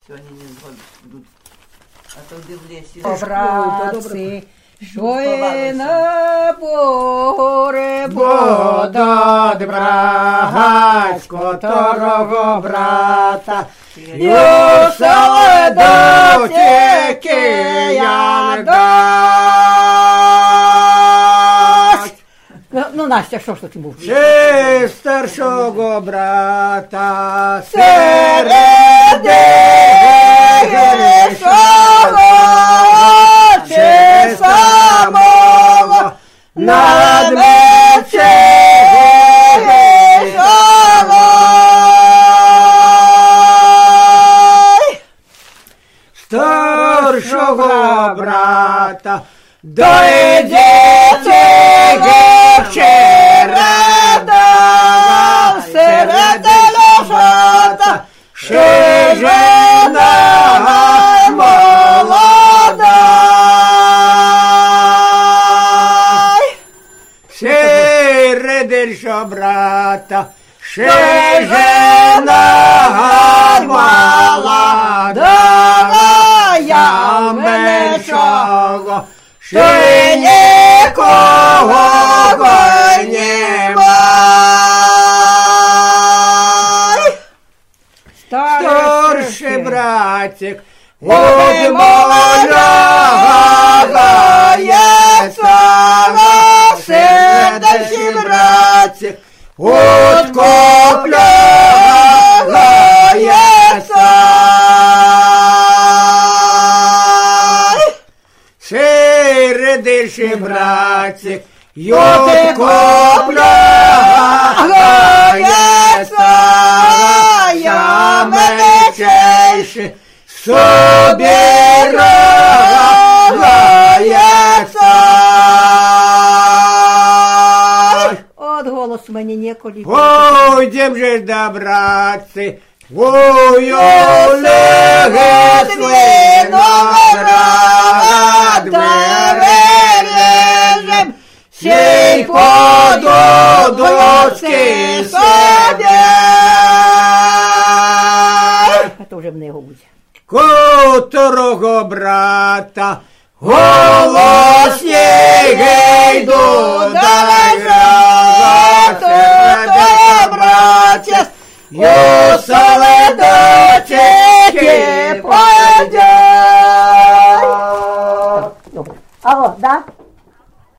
що вони не будуть. А то де в лісі. Братці, що є на поле Бога брать, котрого брата, юсали до тіки як дасть. Ну, Настя, що ж тут був? Чи старшого брата Середи грішого, чи самого над мечем грішого. старшого брата Дойдете череда, серед лежата, ще жена молода. середельшого брата, ще жена молода, я меншого, ще нікого нема. Старший братик, Ой, молода є слава, сердечний братик, от середельший братик, йот копляється, я меншейший, собирається. От голос мені неколи. Пойдем же добраться, вою леге виноград, бережем, сей подудочки себе. Це вже мене його буде. Котрого брата голос єгей додає, братя,